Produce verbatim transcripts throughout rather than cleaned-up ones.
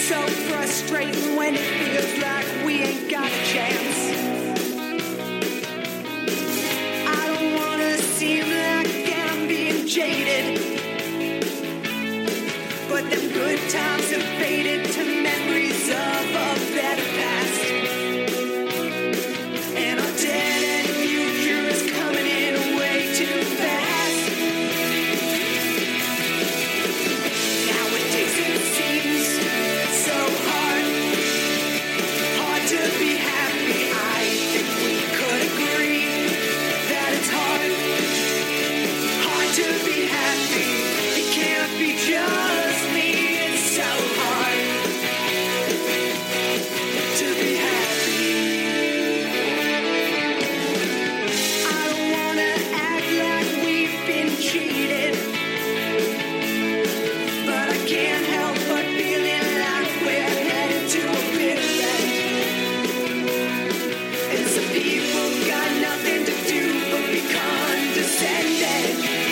so frustrating when it feels like we ain't got a chance. I don't wanna seem like I'm being jaded, but them good times have faded to memories of a better past. And our dead-end future is coming in way too fast. Nowadays it seems so hard, hard to be happy. I think we could agree that it's hard, hard to be happy. It can't be just me, it's so hard to be happy. I don't wanna act like we've been cheated, but I can't help but feeling like we're headed to a bitter end. And some people got nothing to do but be condescending.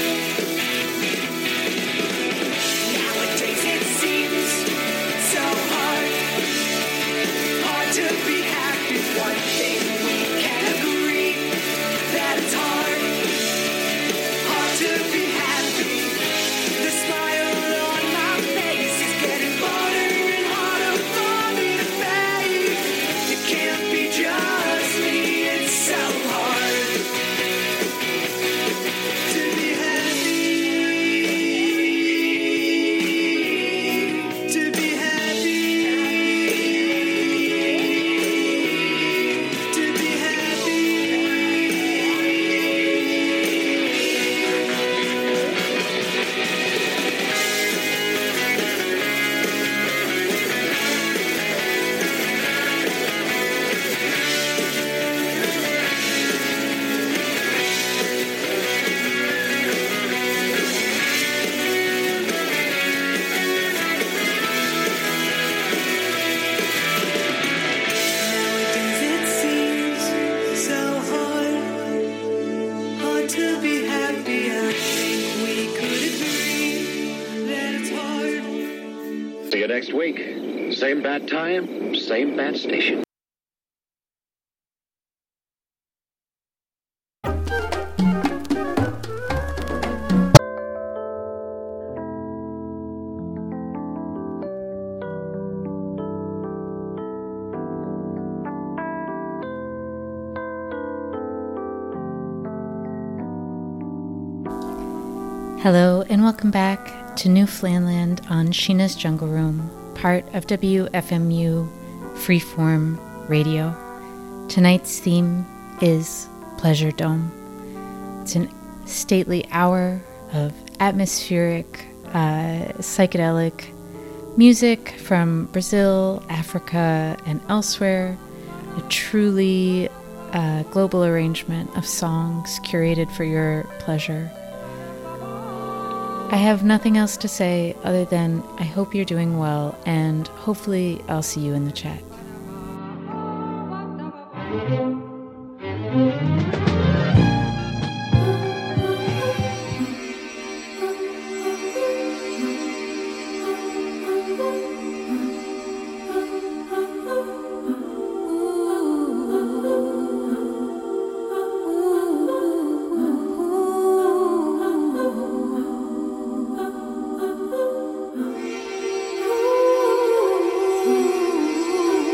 Nowadays it seems so hard, hard to be happy. One thing we can agree, that it's hard, hard to be happy. The smile on my face is getting harder and harder for me to fake. It can't be just me, it's so hard to be happy, to be happy, to be happy. Nowadays it seems so hard, hard to be happy. I think we could agree that it's hard. See you next week. Same bat time, same bat station. Hello and welcome back to Newfoundland on Sheena's Jungle Room, part of W F M U Freeform Radio. Tonight's theme is Pleasure Dome. It's a stately hour of atmospheric, uh, psychedelic music from Brazil, Africa, and elsewhere. A truly uh, global arrangement of songs curated for your pleasure. I have nothing else to say other than I hope you're doing well, and hopefully I'll see you in the chat. Ooh.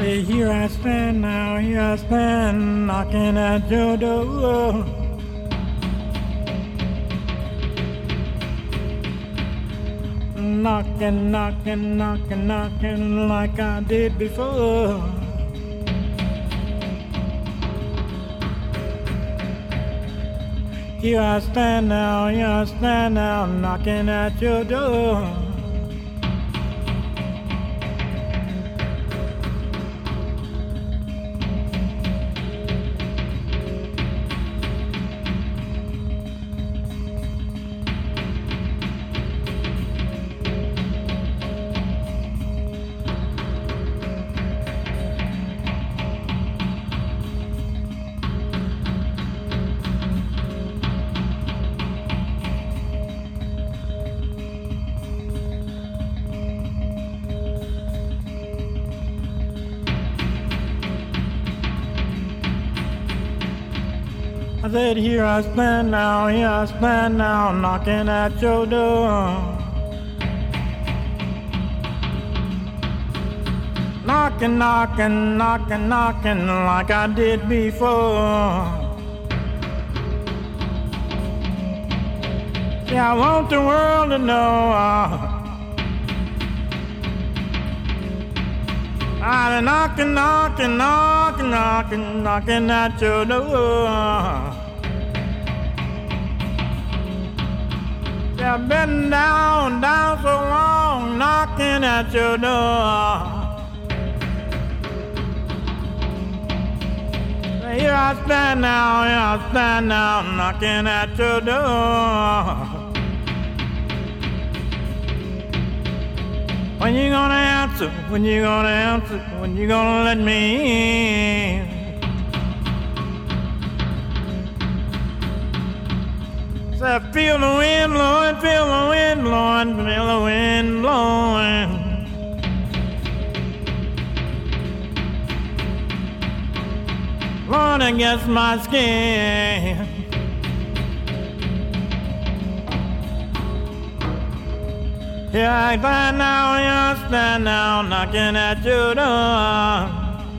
say, here I stand now, here I stand, knocking at your door. Knocking, knocking, knocking, knocking like I did before. Here I stand now, here I stand now, knocking at your door. I said, here I stand now, here I stand now, knocking at your door. Knocking, knocking, knocking, knocking like I did before. Yeah, I want the world to know uh, I'm knocking, knocking, knocking, knocking, knocking at your door. Yeah, I've been down, down so long, knocking at your door. Here I stand now, here I stand now, knocking at your door. When you gonna answer? When you gonna answer? When you gonna let me in? So I feel the wind blowing, feel the wind blowing, feel the wind blowing. Blowing against my skin. Here I stand now, here I stand now, knocking at your door.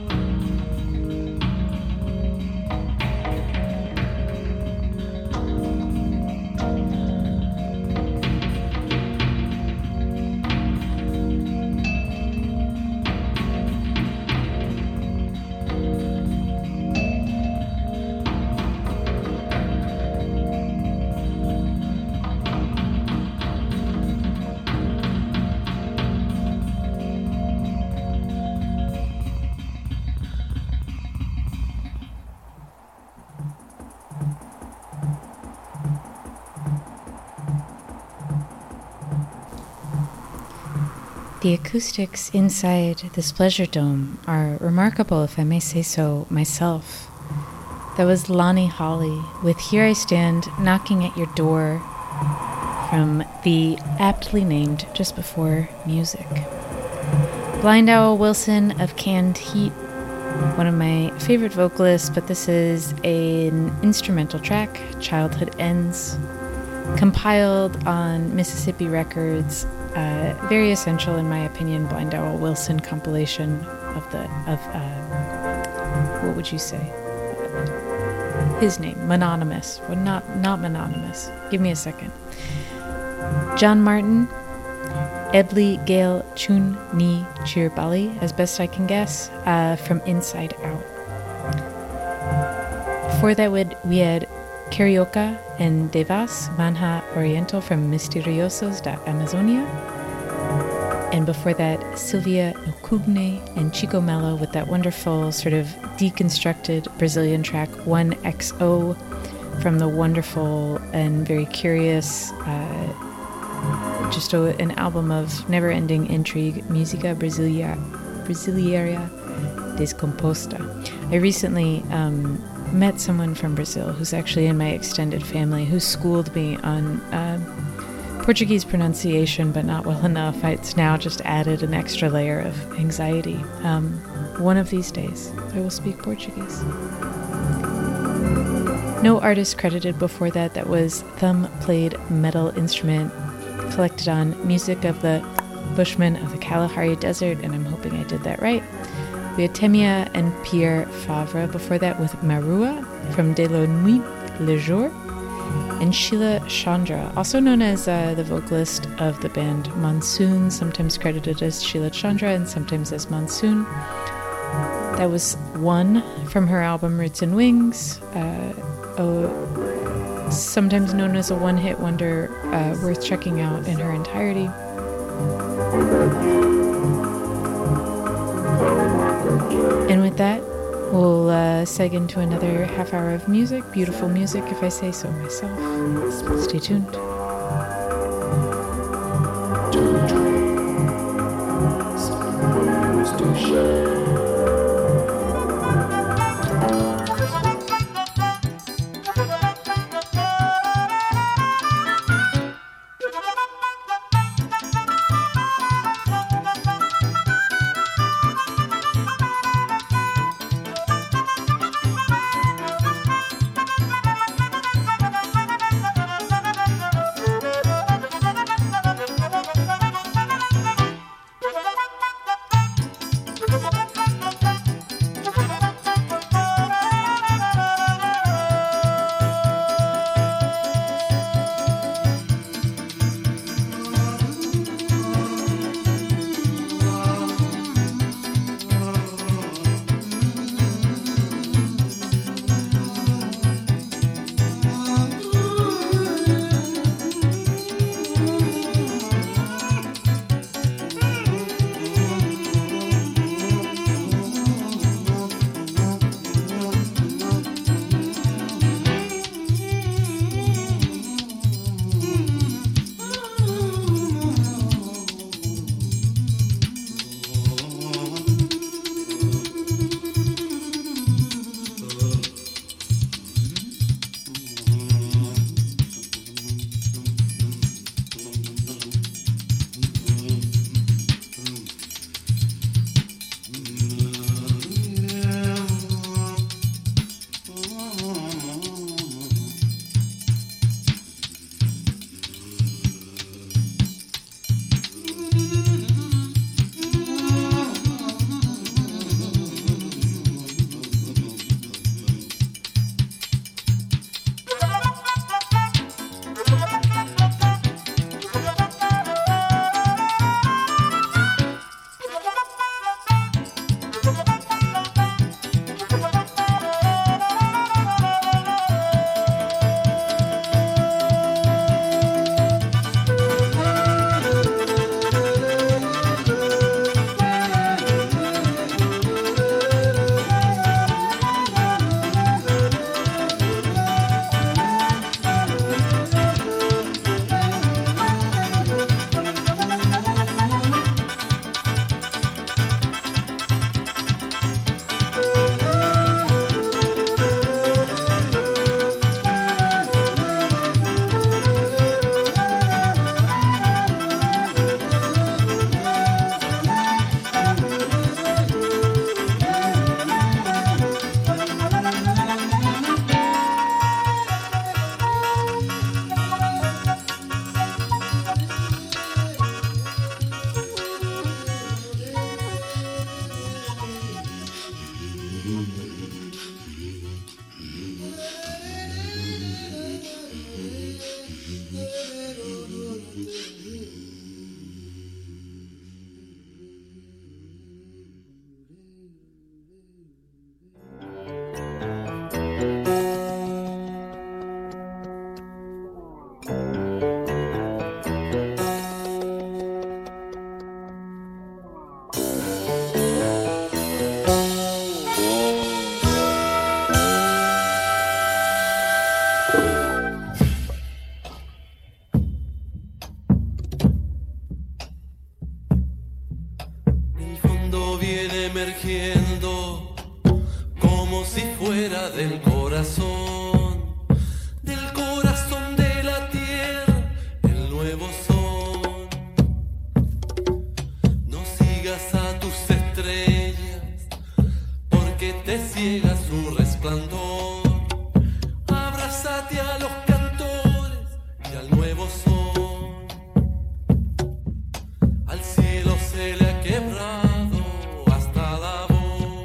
The acoustics inside this pleasure dome are remarkable, if I may say so myself. That was Lonnie Holley with Here I Stand Knocking at Your Door from the aptly named Just Before Music. Blind Owl Wilson of Canned Heat, one of my favorite vocalists, but this is an instrumental track, Childhood Ends, compiled on Mississippi Records. Uh, very essential, in my opinion, Blind Owl Wilson compilation of the, of, uh, what would you say? His name, Mononymous. Well, not, not Mononymous. Give me a second. John Martin, Ebli Gale Chun Ni Chir Bali, as best I can guess, uh, from Inside Out. Before that, we had Carioca and Devas Manha Oriental from Misteriosos da Amazonia. And before that, Silvia Nkugne and Chico Mello with that wonderful sort of deconstructed Brazilian track one X O from the wonderful and very curious, uh, just a, an album of never-ending intrigue, Música Brasilia, Brasileira Descomposta. I recently um, met someone from Brazil who's actually in my extended family who schooled me on uh, Portuguese pronunciation, but not well enough. It's now just added an extra layer of anxiety. Um, one of these days, I will speak Portuguese. No artist credited before that. That was thumb-played metal instrument collected on Music of the Bushmen of the Kalahari Desert, and I'm hoping I did that right, We had Temia and Pierre Favre before that with Marua from De la Nuit Le Jour, and Sheila Chandra, also known as uh, the vocalist of the band Monsoon, sometimes credited as Sheila Chandra and sometimes as Monsoon. That was One from her album Roots and Wings, uh, a, sometimes known as a one-hit wonder, uh, worth checking out in her entirety. And with that, we'll uh, seg into another half hour of music, beautiful music if I say so myself. Stay tuned. emergiendo como si fuera del corazón, del corazón de la tierra, el nuevo son. No sigas a tus estrellas, porque te ciega su resplandor. Abrázate a los cantores y al nuevo son. Al cielo se le ha quebrado hasta la voz.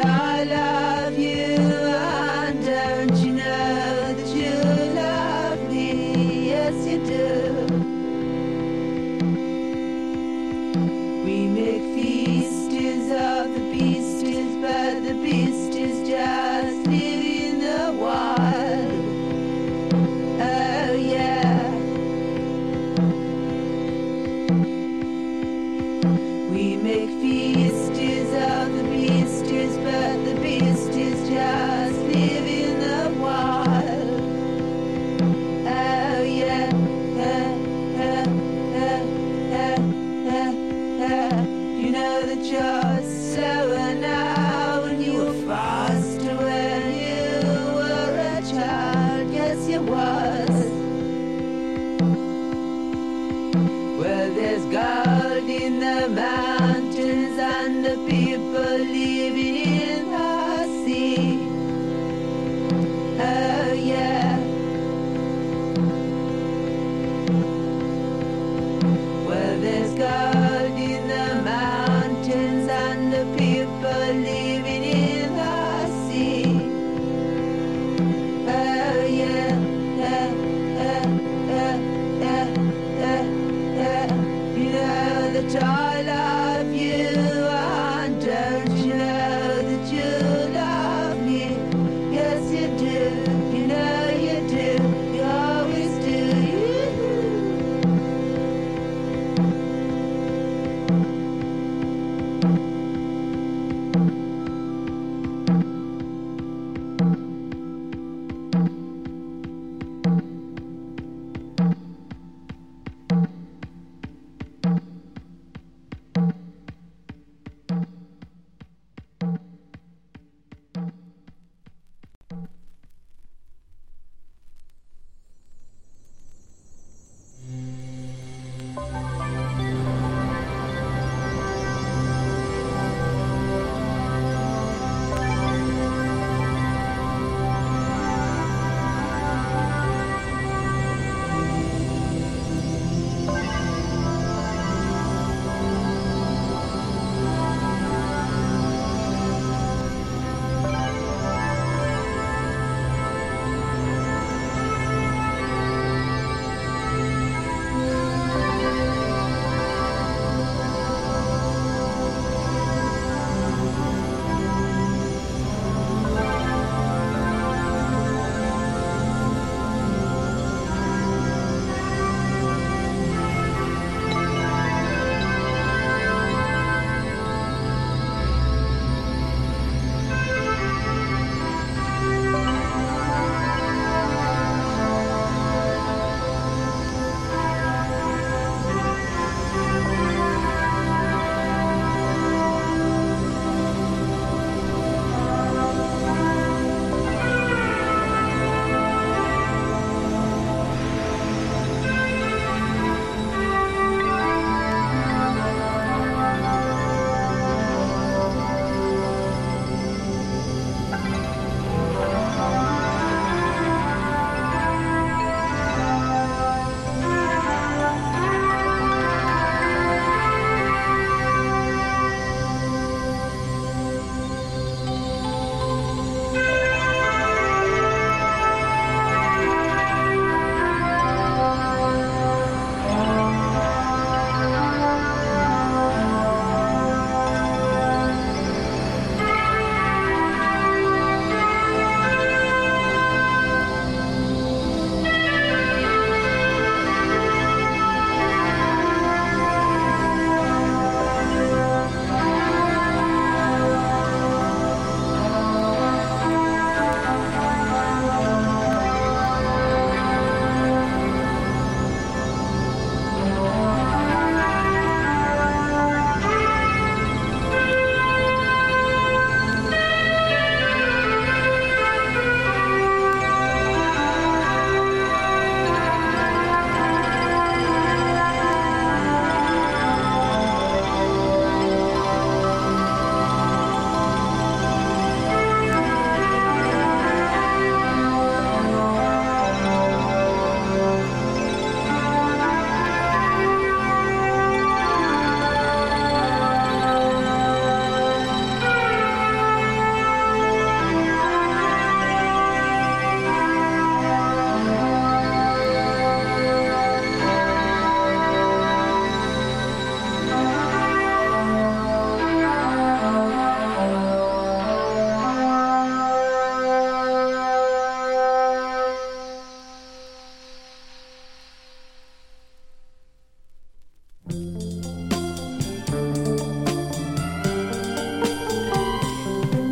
I love you, and don't you know that you love me? Yes, you do. We make feasters of the beasties, but the beast is just living the wild. Oh yeah. We make feasters of the beasties, but the beast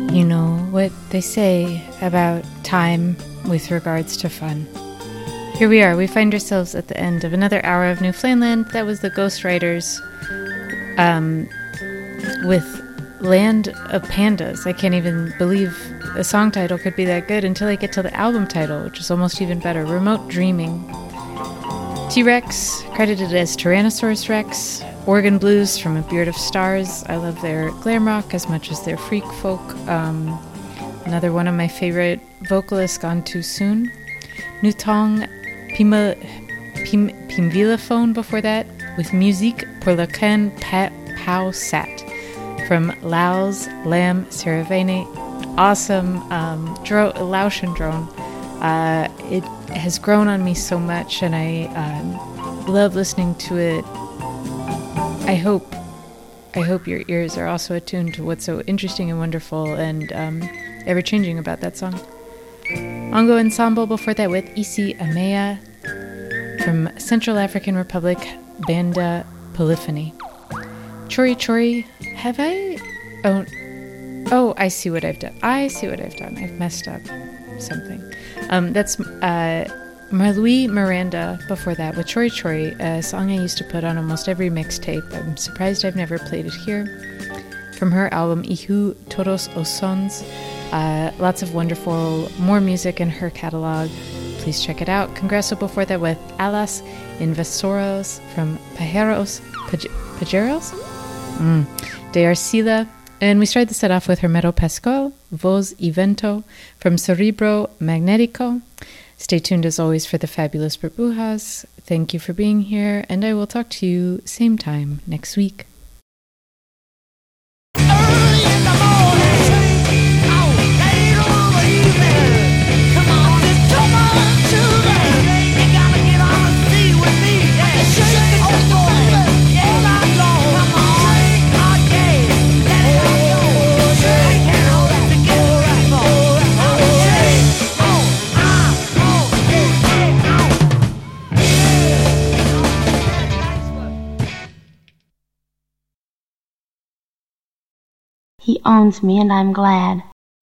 You know what they say about time with regards to fun. Here we are. We find ourselves at the end of another hour of Newfoundland. That was the Ghostwriters um, with Land of Pandas. I can't even believe a song title could be that good until I get to the album title, which is almost even better. Remote Dreaming. T-Rex, credited as Tyrannosaurus Rex. Oregon Blues from A Beard of Stars. I love their glam rock as much as their freak folk. Um, another one of my favorite vocalists gone too soon. Nutong Pima, Pim, Pimvilaphone before that, with Musique pour lequel Pau sat from Laos Lam Saravane. Awesome um, dro- Laotian drone. Uh, it has grown on me so much, and I um, love listening to it. I hope, I hope your ears are also attuned to what's so interesting and wonderful and um, ever-changing about that song. Ongo Ensemble before that with Isi Amea from Central African Republic, Banda Polyphony. Chori Chori, have I... Oh, oh, I see what I've done. I see what I've done. I've messed up something. Um, that's... Uh, Marlouis Miranda before that with Chori Chori, a song I used to put on almost every mixtape. I'm surprised I've never played it here. From her album Ihu Todos os Sons. Uh, lots of wonderful, more music in her catalog. Please check it out. Congresso before that with Alas Invasoros from Pajeros. Paj- Pajeros? Mm. De Arcila. And we started the set off with Hermeto Pascual, Voz y Vento from Cerebro Magnetico. Stay tuned as always for the fabulous Burbujas. Thank you for being here, and I will talk to you same time next week. Early in the morning, oh, late on the evening. Come on, just come on to me. You gotta get on the sea with me. Yeah, shake it, oh boy. Yeah, right long. Come on, shake, oh yeah. Let it go. Shake it, oh, to get it right for. Oh, shake, oh, ah, oh, yeah, yeah, oh. He owns me and I'm glad.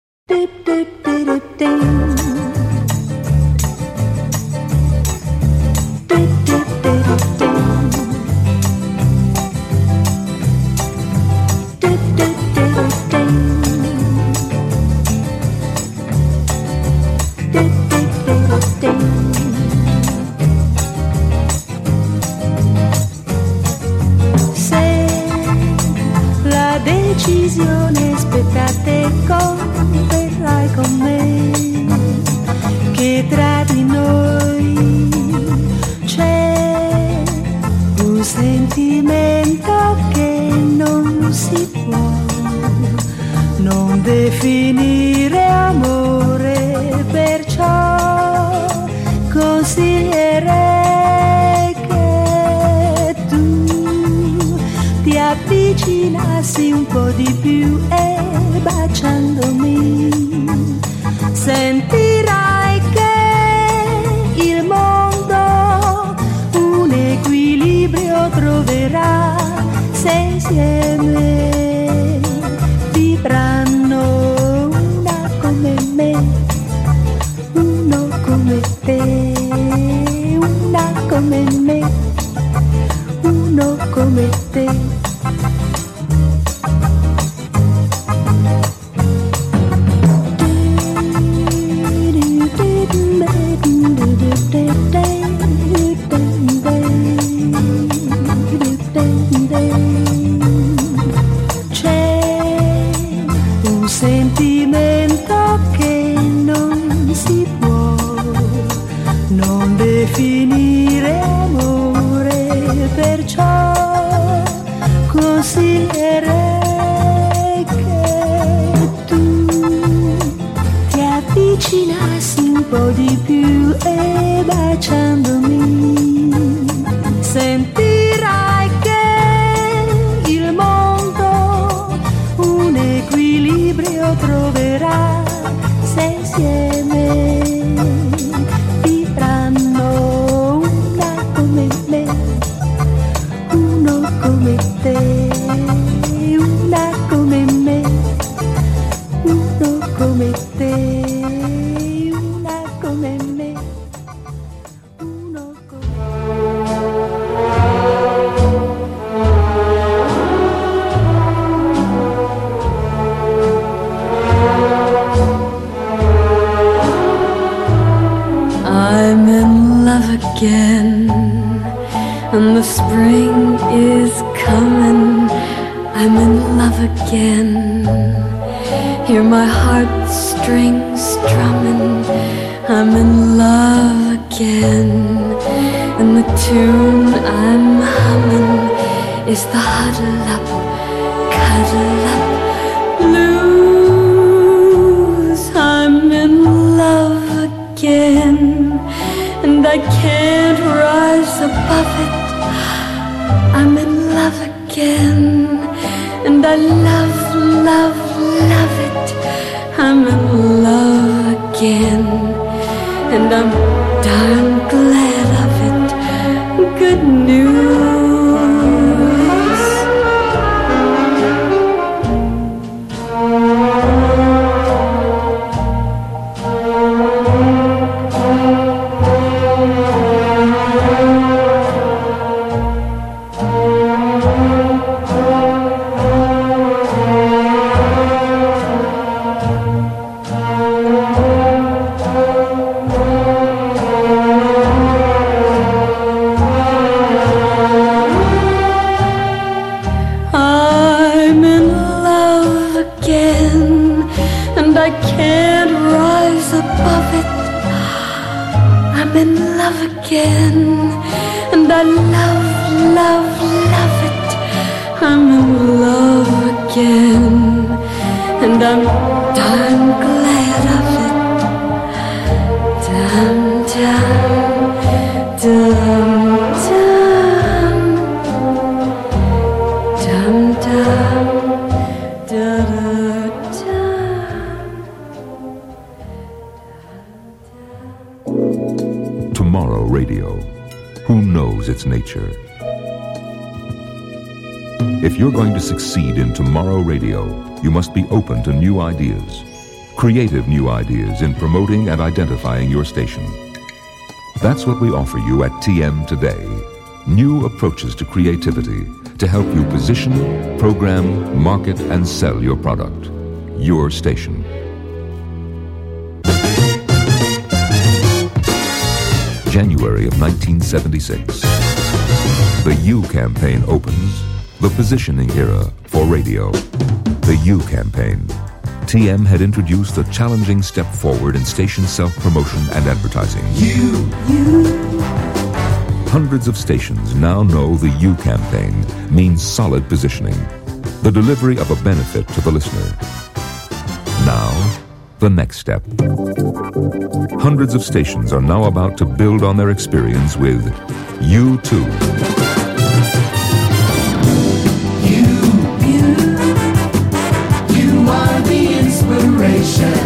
Decisione aspettate, converrai con me che tra di noi c'è un sentimento che non si può non definire amore, perciò consiglierei che tu ti avvicinassi un po' di più e baciandomi sentirai che il mondo un equilibrio troverà se insieme vivranno una come me, uno come te, una come me, uno come te. Sentimento che non si può non definire amore, perciò consiglierei che tu ti avvicinassi un po' di più e baciandomi sentirai che il mondo un equilibrio troverà se insieme vivranno una come me, uno come te, una come me, uno uno come te, una come me, uno come I'm in love again, and the spring is coming. I'm in love again. Hear my heartstrings strumming. I'm in love again, and the tune I'm humming is the huddle up, cuddle up blues. I'm in love again, and I can't rise above it. I'm in love again, and I love, love, love it. I'm in love again, and I'm darn glad of it. Good news. Tomorrow Radio. Who knows its nature? If you're going to succeed in Tomorrow Radio, you must be open to new ideas, creative new ideas in promoting and identifying your station. That's what we offer you at T M today. New approaches to creativity to help you position, program, market, and sell your product. Your station. January of nineteen seventy-six. The U campaign opens the positioning era for radio. The U campaign. T M had introduced a challenging step forward in station self-promotion and advertising. You, you. Hundreds of stations now know the U campaign means solid positioning, the delivery of a benefit to the listener. Now, the next step. Hundreds of stations are now about to build on their experience with U two. You, you, you are the inspiration.